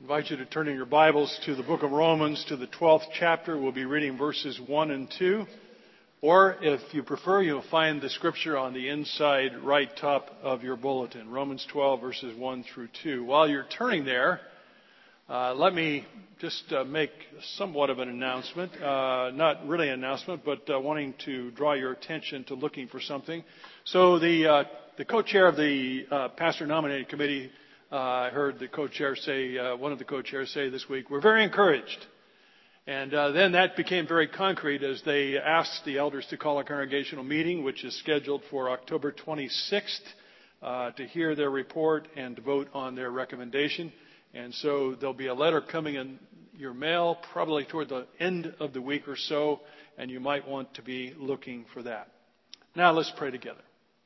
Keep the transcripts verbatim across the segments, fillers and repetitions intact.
invite you to turn in your Bibles to the book of Romans, to the twelfth chapter. We'll be reading verses one and two. Or, if you prefer, you'll find the scripture on the inside right top of your bulletin. Romans twelve, verses one through two. While you're turning there, uh, let me just uh, make somewhat of an announcement. Uh, not really an announcement, but uh, wanting to draw your attention to looking for something. So the uh, the co-chair of the uh, pastor nominating committee, uh, I heard the co-chair say, uh, one of the co-chairs say this week, we're very encouraged. And uh, then that became very concrete as they asked the elders to call a congregational meeting, which is scheduled for October twenty-sixth, uh, to hear their report and to vote on their recommendation. And so there'll be a letter coming in your mail probably toward the end of the week or so, and you might want to be looking for that. Now let's pray together.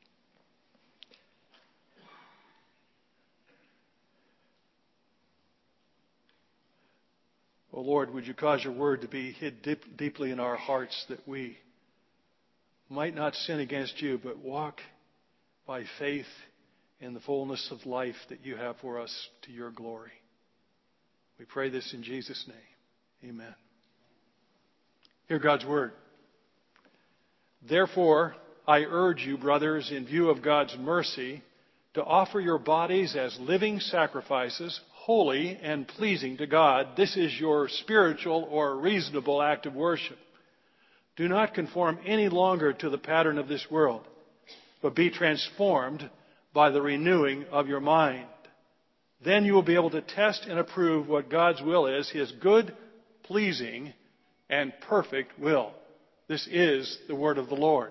Oh Lord, would you cause your word to be hid deep, deeply in our hearts, that we might not sin against you, but walk by faith in the fullness of life that you have for us to your glory. We pray this in Jesus' name. Amen. Hear God's word. Therefore, I urge you, brothers, in view of God's mercy, to offer your bodies as living sacrifices, holy and pleasing to God. This is your spiritual or reasonable act of worship. Do not conform any longer to the pattern of this world, but be transformed by the renewing of your mind. Then you will be able to test and approve what God's will is, His good, pleasing, and perfect will. This is the word of the Lord.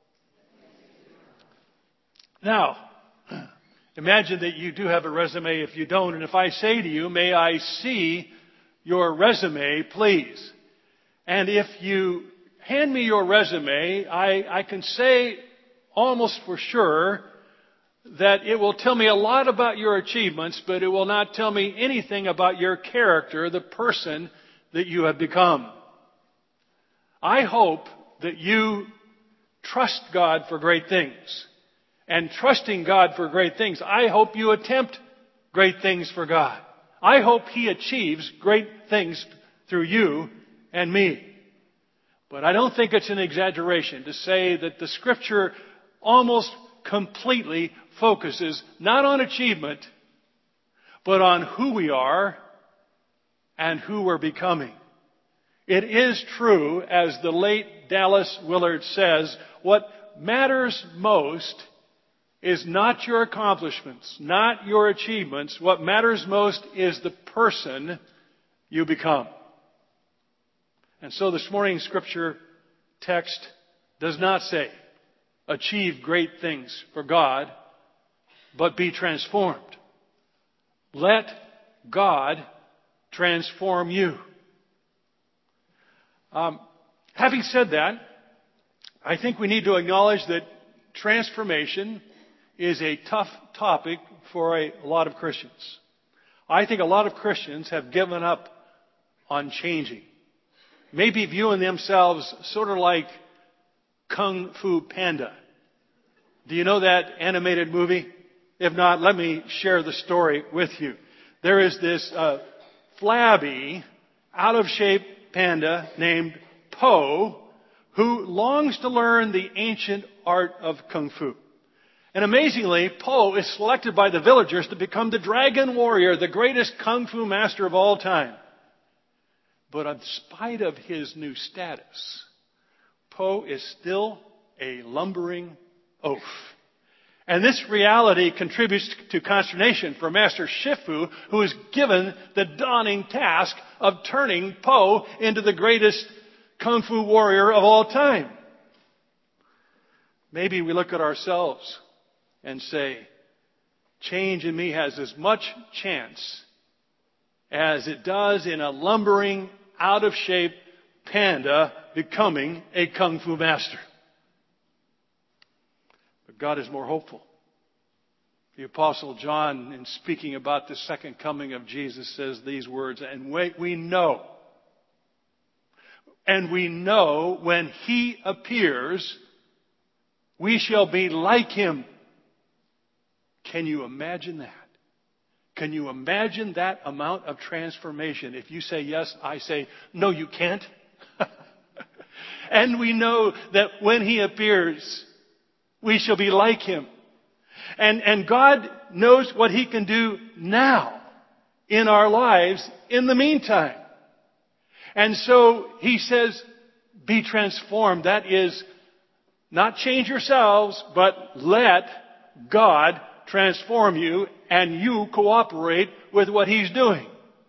Now, imagine that you do have a resume. If you don't, and if I say to you, may I see your resume, please? And if you hand me your resume, I, I can say almost for sure that it will tell me a lot about your achievements, but it will not tell me anything about your character, the person that you have become. I hope that you trust God for great things. And trusting God for great things, I hope you attempt great things for God. I hope He achieves great things through you and me. But I don't think it's an exaggeration to say that the Scripture almost completely focuses not on achievement, but on who we are and who we're becoming. It is true, as the late Dallas Willard says, what matters most is not your accomplishments, not your achievements. What matters most is the person you become. And so this morning's scripture text does not say, achieve great things for God, but be transformed. Let God transform you. Um, having said that, I think we need to acknowledge that transformation is a tough topic for a lot of Christians. I think a lot of Christians have given up on changing. Maybe viewing themselves sort of like Kung Fu Panda. Do you know that animated movie? If not, let me share the story with you. There is this uh, flabby, out-of-shape panda named Po who longs to learn the ancient art of Kung Fu. And amazingly, Po is selected by the villagers to become the dragon warrior, the greatest Kung Fu master of all time. But in spite of his new status, Po is still a lumbering oaf. And this reality contributes to consternation for Master Shifu, who is given the daunting task of turning Po into the greatest Kung Fu warrior of all time. Maybe we look at ourselves and say, change in me has as much chance as it does in a lumbering, out-of-shape panda becoming a Kung Fu master. But God is more hopeful. The Apostle John, in speaking about the second coming of Jesus, says these words, and we, we know, and we know when He appears, we shall be like Him. Can you imagine that? Can you imagine that amount of transformation? If you say yes, I say, no, you can't. And we know that when He appears, we shall be like Him. And, and God knows what He can do now in our lives in the meantime. And so He says, be transformed. That is, not change yourselves, but let God transform you and you cooperate with what He's doing.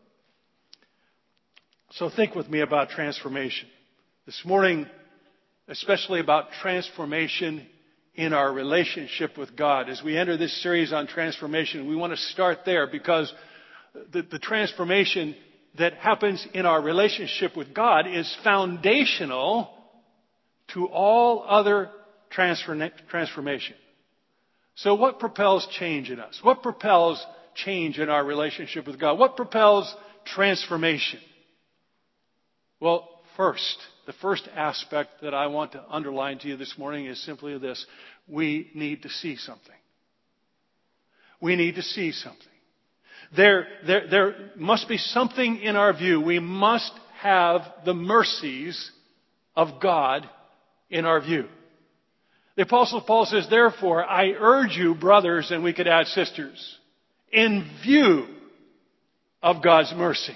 So think with me about transformation. This morning, especially about transformation in our relationship with God. As we enter this series on transformation, we want to start there because the, the transformation that happens in our relationship with God is foundational to all other transform- transformation. So what propels change in us? What propels change in our relationship with God? What propels transformation? Well, first, the first aspect that I want to underline to you this morning is simply this. We need to see something. We need to see something. There, there, there must be something in our view. We must have the mercies of God in our view. The Apostle Paul says, therefore, I urge you, brothers, and we could add sisters, in view of God's mercy.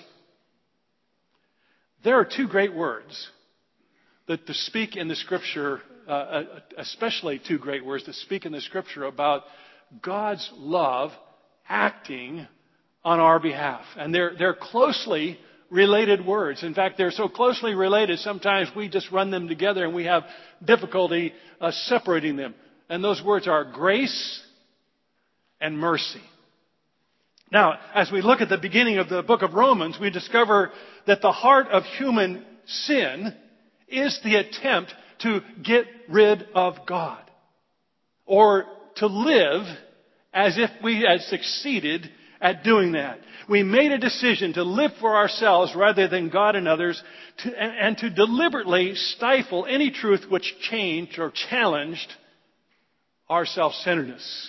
There are two great words that to speak in the Scripture, uh, especially two great words that speak in the Scripture about God's love acting on our behalf. And they're, they're closely related words. In fact, they're so closely related, sometimes we just run them together and we have difficulty uh, separating them. And those words are grace and mercy. Now, as we look at the beginning of the book of Romans, we discover that the heart of human sin is the attempt to get rid of God, or to live as if we had succeeded at doing that. We made a decision to live for ourselves rather than God and others, to, and, and to deliberately stifle any truth which changed or challenged our self-centeredness.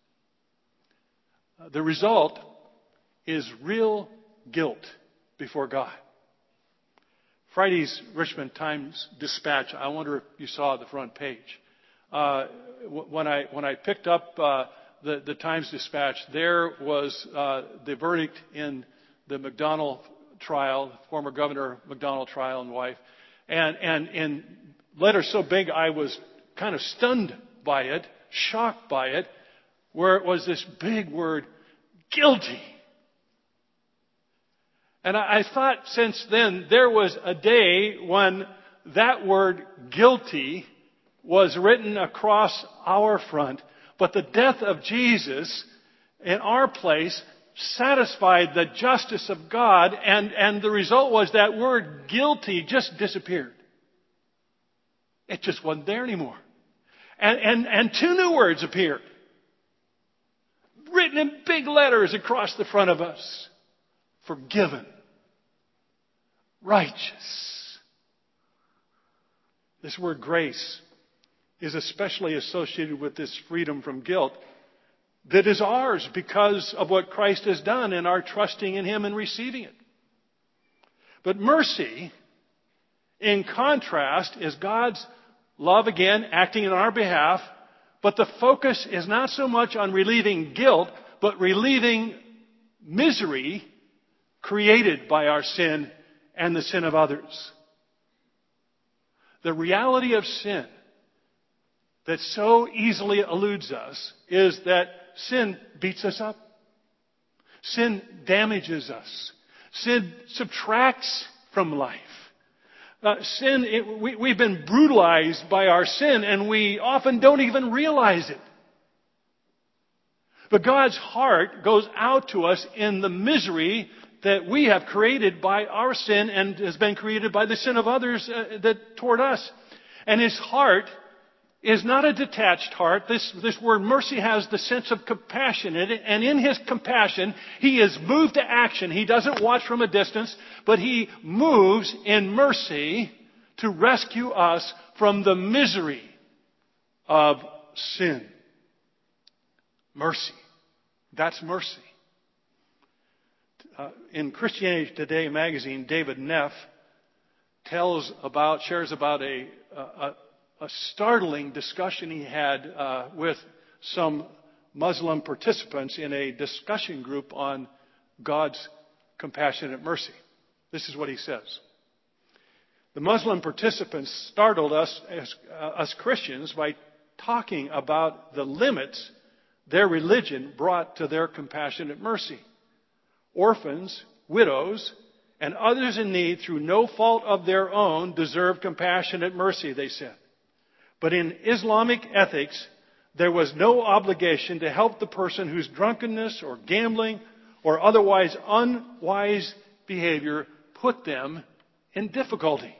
Uh, the result is real guilt before God. Friday's Richmond Times-Dispatch, I wonder if you saw the front page. Uh, when I when I picked up uh, the, the Times-Dispatch, there was uh, the verdict in the McDonnell trial, former Governor McDonnell trial and wife. And, and in letters so big I was kind of stunned by it, shocked by it, where it was this big word, guilty. And I thought since then there was a day when that word guilty was written across our front, but the death of Jesus in our place satisfied the justice of God, and, and the result was that word guilty just disappeared. It just wasn't there anymore. And, and, and two new words appeared, written in big letters across the front of us. Forgiven. Righteous. This word grace is especially associated with this freedom from guilt that is ours because of what Christ has done and our trusting in Him and receiving it. But mercy, in contrast, is God's love again acting on our behalf, but the focus is not so much on relieving guilt, but relieving misery created by our sin and the sin of others. The reality of sin that so easily eludes us is that sin beats us up. Sin damages us. Sin subtracts from life. Uh, sin, it, we, we've been brutalized by our sin, and we often don't even realize it. But God's heart goes out to us in the misery that we have created by our sin and has been created by the sin of others uh, that toward us. And His heart is not a detached heart. This, this word mercy has the sense of compassion in it. And in His compassion, He is moved to action. He doesn't watch from a distance, but He moves in mercy to rescue us from the misery of sin. Mercy. That's mercy. uh, in Christianity Today magazine, David Neff tells about, shares about a, a, a startling discussion he had uh, with some Muslim participants in a discussion group on God's compassionate mercy. This is what he says. The Muslim participants startled us as uh, us Christians by talking about the limits their religion brought to their compassionate mercy. Orphans, widows, and others in need through no fault of their own deserve compassionate mercy, they said. But in Islamic ethics, there was no obligation to help the person whose drunkenness or gambling or otherwise unwise behavior put them in difficulty.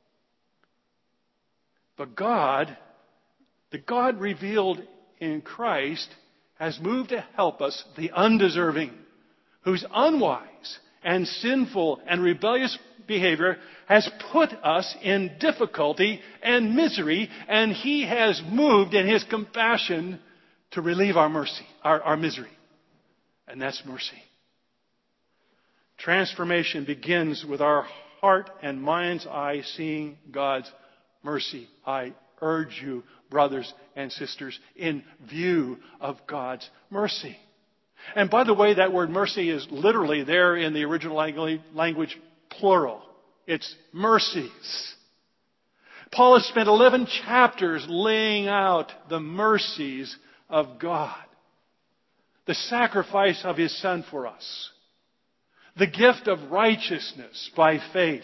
But God, the God revealed in Christ, has moved to help us, the undeserving, whose unwise and sinful and rebellious behavior has put us in difficulty and misery, and He has moved in His compassion to relieve our mercy, our, our misery. And that's mercy. Transformation begins with our heart and mind's eye seeing God's mercy. I urge you, brothers and sisters, in view of God's mercy. And by the way, that word mercy is literally there in the original language plural. It's mercies. Paul has spent eleven chapters laying out the mercies of God. The sacrifice of His Son for us. The gift of righteousness by faith.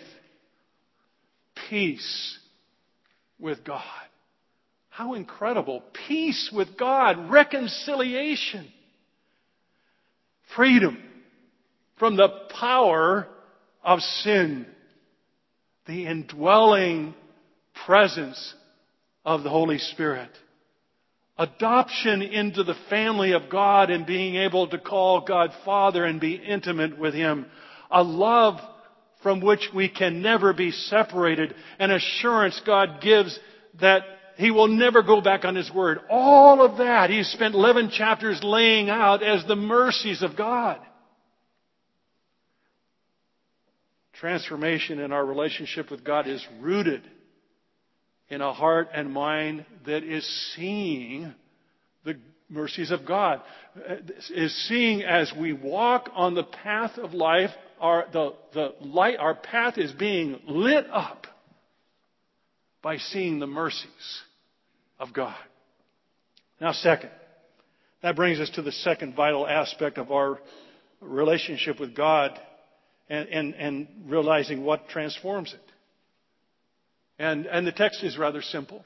Peace with God. How incredible. Peace with God. Reconciliation. Freedom from the power of sin. The indwelling presence of the Holy Spirit. Adoption into the family of God and being able to call God Father and be intimate with Him. A love from which we can never be separated. An assurance God gives that He will never go back on His word. All of that He's spent eleven chapters laying out as the mercies of God. Transformation in our relationship with God is rooted in a heart and mind that is seeing the mercies of God. Is seeing as we walk on the path of life, our, the, the light, our path is being lit up by seeing the mercies of God. Now, second, that brings us to the second vital aspect of our relationship with God and, and, and realizing what transforms it. And, and the text is rather simple.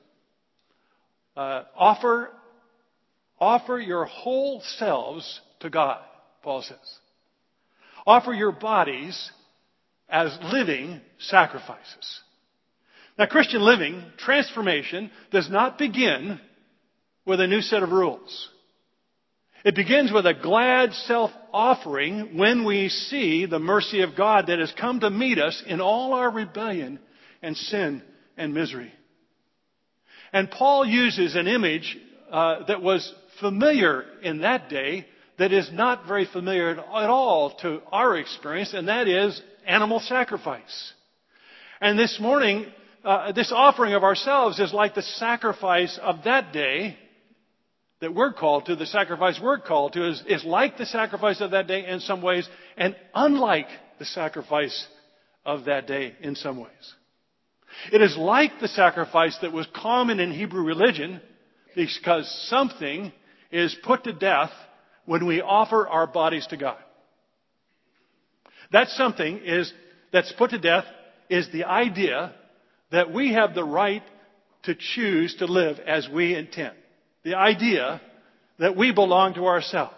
Uh, offer, offer your whole selves to God, Paul says. Offer your bodies as living sacrifices. Now, Christian living, transformation, does not begin with a new set of rules. It begins with a glad self-offering when we see the mercy of God that has come to meet us in all our rebellion and sin and misery. And Paul uses an image uh, that was familiar in that day that is not very familiar at all to our experience, and that is animal sacrifice. And this morning, uh, this offering of ourselves is like the sacrifice of that day that we're called to. The sacrifice we're called to is, is like the sacrifice of that day in some ways, and unlike the sacrifice of that day in some ways. It is like the sacrifice that was common in Hebrew religion because something is put to death when we offer our bodies to God. That something is that's put to death is the idea that we have the right to choose to live as we intend. The idea that we belong to ourselves.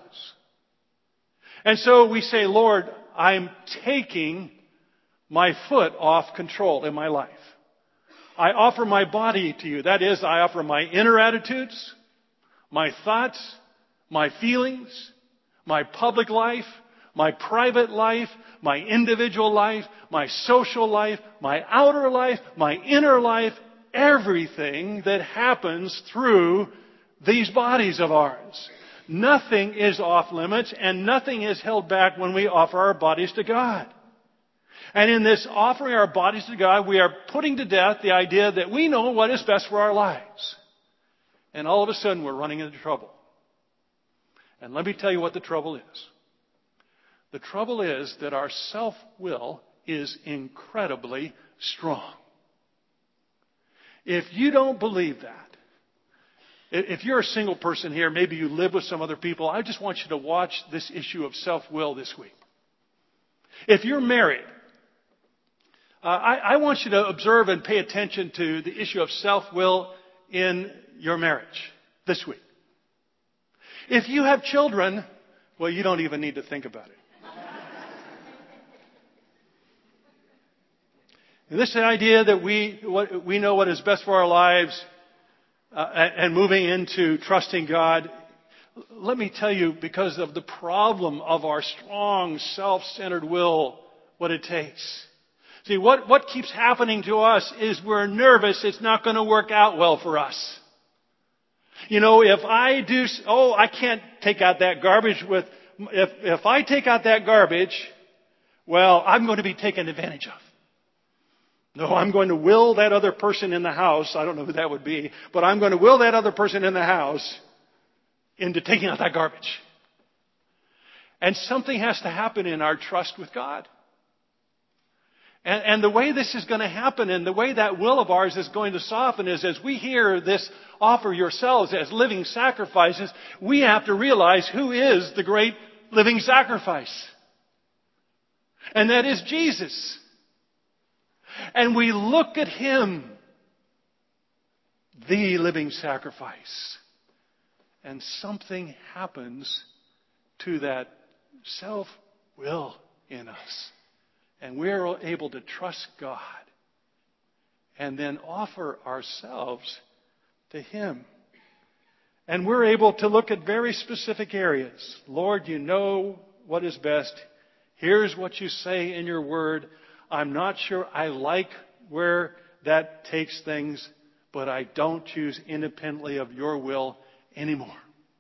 And so we say, Lord, I'm taking my foot off control in my life. I offer my body to you. That is, I offer my inner attitudes, my thoughts, my feelings, my public life, my private life, my individual life, my social life, my outer life, my inner life, everything that happens through these bodies of ours. Nothing is off limits and nothing is held back when we offer our bodies to God. And in this offering our bodies to God, we are putting to death the idea that we know what is best for our lives. And all of a sudden we're running into trouble. And let me tell you what the trouble is. The trouble is that our self-will is incredibly strong. If you don't believe that, if you're a single person here, maybe you live with some other people, I just want you to watch this issue of self-will this week. If you're married, uh, I, I want you to observe and pay attention to the issue of self-will in your marriage this week. If you have children, well, you don't even need to think about it. And this idea that we, what, we know what is best for our lives, Uh, and moving into trusting God, let me tell you, because of the problem of our strong, self-centered will, what it takes. See, what, what keeps happening to us is we're nervous it's not going to work out well for us. You know, if I do, oh, I can't take out that garbage with, if, if I take out that garbage, well, I'm going to be taken advantage of. No, I'm going to will that other person in the house, I don't know who that would be, but I'm going to will that other person in the house into taking out that garbage. And something has to happen in our trust with God. And, and the way this is going to happen and the way that will of ours is going to soften is as we hear this offer yourselves as living sacrifices, we have to realize who is the great living sacrifice. And that is Jesus. And we look at Him, the living sacrifice. And something happens to that self-will in us. And we're able to trust God. And then offer ourselves to Him. And we're able to look at very specific areas. Lord, you know what is best. Here's what you say in your word. I'm not sure I like where that takes things, but I don't choose independently of your will anymore.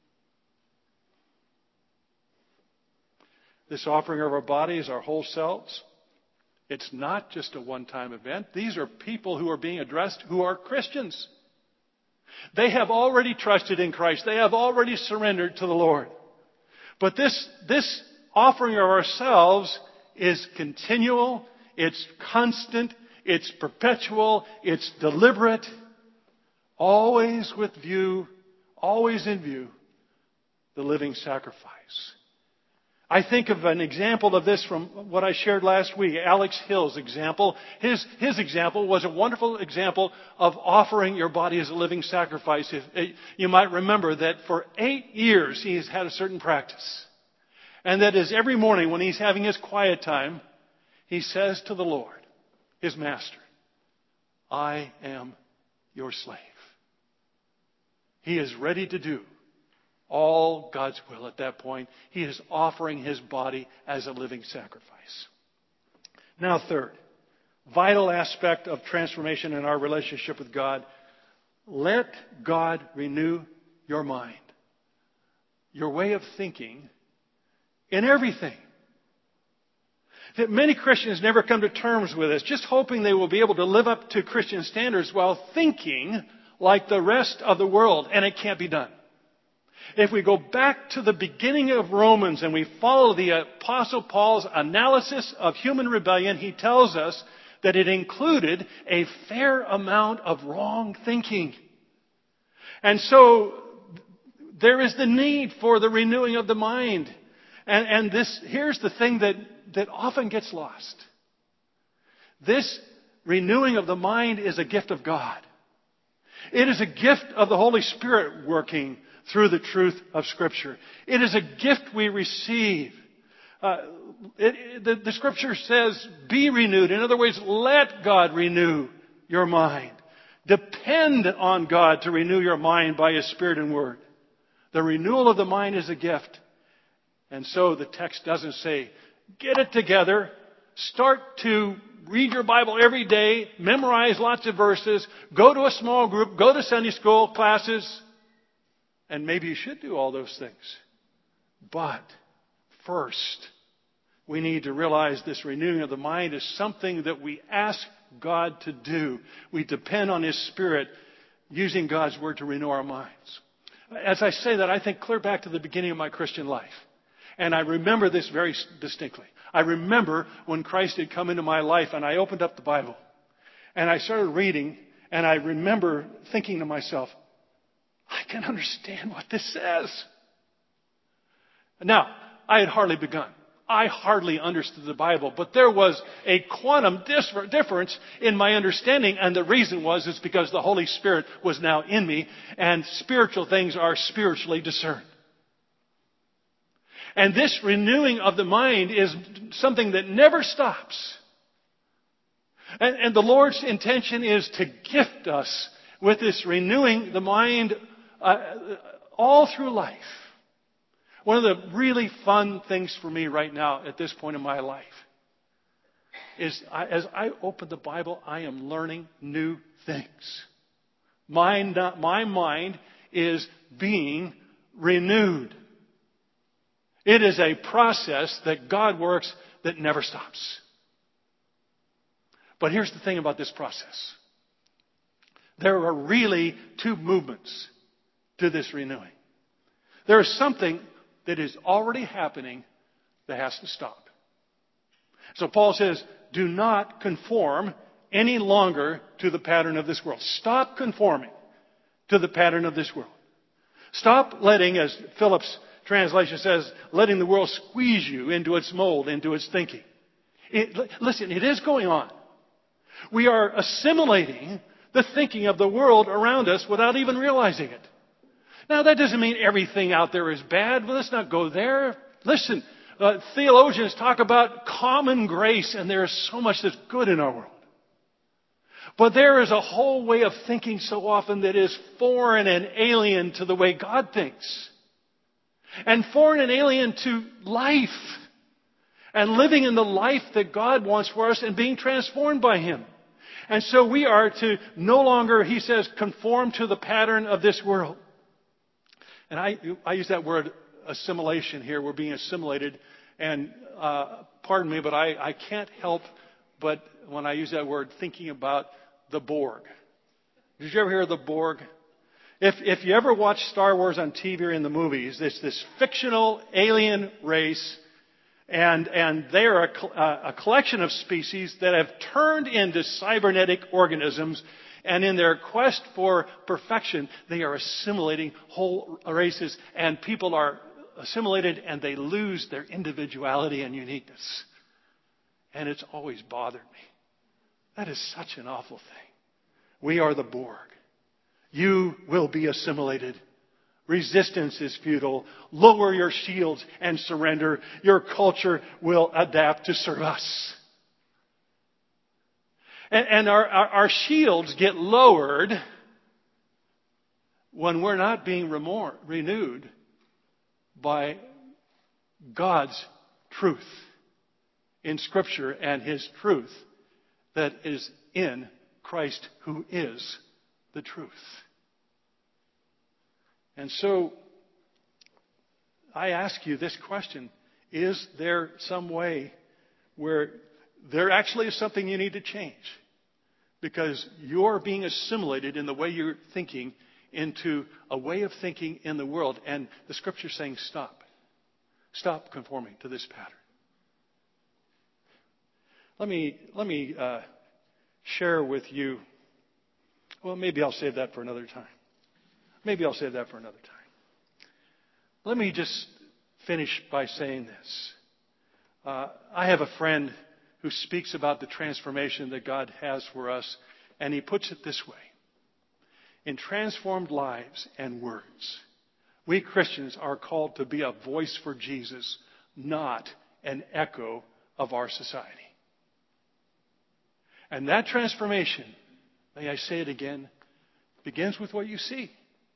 This offering of our bodies, our whole selves, it's not just a one-time event. These are people who are being addressed who are Christians. They have already trusted in Christ. They have already surrendered to the Lord. But this, this offering of ourselves is continual. It's constant, it's perpetual, it's deliberate, always with view, always in view, the living sacrifice. I think of an example of this from what I shared last week, Alex Hill's example. His, his example was a wonderful example of offering your body as a living sacrifice. If, you might remember that for eight years he has had a certain practice. And that is every morning when he's having his quiet time, he says to the Lord, his master, I am your slave. He is ready to do all God's will at that point. He is offering his body as a living sacrifice. Now, third, vital aspect of transformation in our relationship with God, let God renew your mind, your way of thinking in everything. That many Christians never come to terms with this, just hoping they will be able to live up to Christian standards while thinking like the rest of the world, and it can't be done. If we go back to the beginning of Romans and we follow the Apostle Paul's analysis of human rebellion, he tells us that it included a fair amount of wrong thinking. And so there is the need for the renewing of the mind. And, and this, here's the thing that, that often gets lost. This renewing of the mind is a gift of God. It is a gift of the Holy Spirit working through the truth of Scripture. It is a gift we receive. Uh, it, the, the Scripture says, be renewed. In other words, let God renew your mind. Depend on God to renew your mind by His Spirit and Word. The renewal of the mind is a gift. And so the text doesn't say, get it together, start to read your Bible every day, memorize lots of verses, go to a small group, go to Sunday school classes, and maybe you should do all those things. But first, we need to realize this renewing of the mind is something that we ask God to do. We depend on His Spirit using God's Word to renew our minds. As I say that, I think clear back to the beginning of my Christian life. And I remember this very distinctly. I remember when Christ had come into my life and I opened up the Bible. And I started reading, and I remember thinking to myself, I can understand what this says. Now, I had hardly begun. I hardly understood the Bible, but there was a quantum difference in my understanding, and the reason was is because the Holy Spirit was now in me, and spiritual things are spiritually discerned. And this renewing of the mind is something that never stops. And, and the Lord's intention is to gift us with this renewing the mind uh, all through life. One of the really fun things for me right now at this point in my life is I, as I open the Bible, I am learning new things. My, my mind is being renewed. It is a process that God works that never stops. But here's the thing about this process. There are really two movements to this renewing. There is something that is already happening that has to stop. So Paul says, do not conform any longer to the pattern of this world. Stop conforming to the pattern of this world. Stop letting, as Phillips' translation says, letting the world squeeze you into its mold, into its thinking. It, listen, it is going on. We are assimilating the thinking of the world around us without even realizing it. Now, that doesn't mean everything out there is bad. Well, let's not go there. Listen, uh, theologians talk about common grace, and there is so much that's good in our world. But there is a whole way of thinking so often that is foreign and alien to the way God thinks. And foreign and alien to life. And living in the life that God wants for us and being transformed by Him. And so we are to no longer, he says, conform to the pattern of this world. And I, I use that word assimilation here. We're being assimilated. And uh, pardon me, but I, I can't help but when I use that word thinking about the Borg. Did you ever hear of the Borg? If, if you ever watch Star Wars on T V or in the movies, it's this fictional alien race. And, and they are a, a collection of species that have turned into cybernetic organisms. And in their quest for perfection, they are assimilating whole races. And people are assimilated and they lose their individuality and uniqueness. And it's always bothered me. That is such an awful thing. We are the Borg. You will be assimilated. Resistance is futile. Lower your shields and surrender. Your culture will adapt to serve us. And, and our, our, our shields get lowered when we're not being remor- renewed by God's truth in Scripture and His truth that is in Christ, who is the truth. And so I ask you this question. Is there some way where there actually is something you need to change? Because you're being assimilated in the way you're thinking into a way of thinking in the world. And the Scripture is saying stop. Stop conforming to this pattern. Let me, let me uh, share with you. Well, maybe I'll save that for another time. Maybe I'll save that for another time. Let me just finish by saying this. Uh, I have a friend who speaks about the transformation that God has for us, and he puts it this way. In transformed lives and words, we Christians are called to be a voice for Jesus, not an echo of our society. And that transformation, may I say it again, begins with what you see.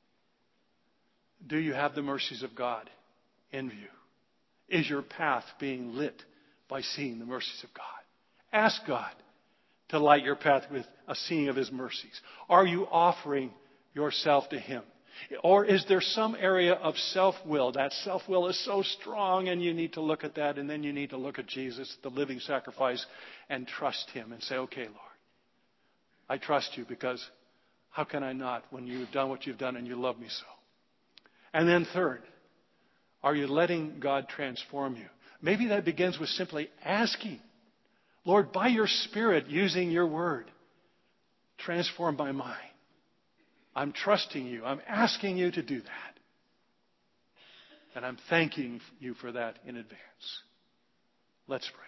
Do you have the mercies of God in view? Is your path being lit by seeing the mercies of God? Ask God to light your path with a seeing of His mercies. Are you offering yourself to Him? Or is there some area of self-will? That self-will is so strong, and you need to look at that, and then you need to look at Jesus, the living sacrifice, and trust Him and say, okay, Lord, I trust you, because how can I not when you've done what you've done and you love me so? And then third, are you letting God transform you? Maybe that begins with simply asking, Lord, by your Spirit, using your word, transform my mind. I'm trusting you. I'm asking you to do that. And I'm thanking you for that in advance. Let's pray.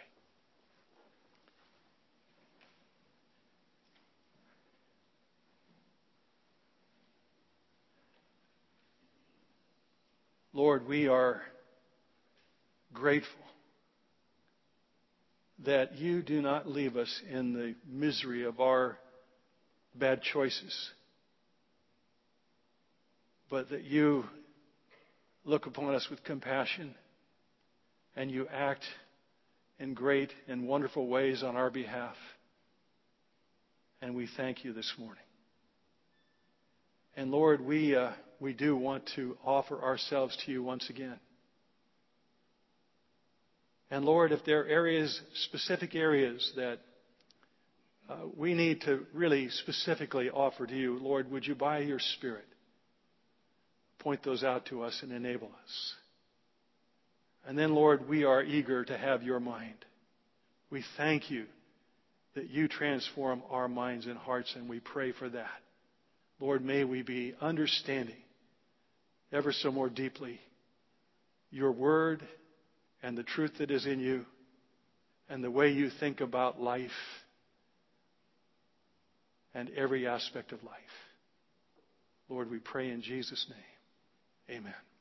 Lord, we are grateful that you do not leave us in the misery of our bad choices, but that you look upon us with compassion and you act in great and wonderful ways on our behalf. And we thank you this morning. And Lord, we uh, we do want to offer ourselves to you once again. And Lord, if there are areas, specific areas that uh, we need to really specifically offer to you, Lord, would you by your Spirit point those out to us and enable us? And then, Lord, we are eager to have your mind. We thank you that you transform our minds and hearts, and we pray for that. Lord, may we be understanding ever so more deeply your word and the truth that is in you and the way you think about life and every aspect of life. Lord, we pray in Jesus' name. Amen.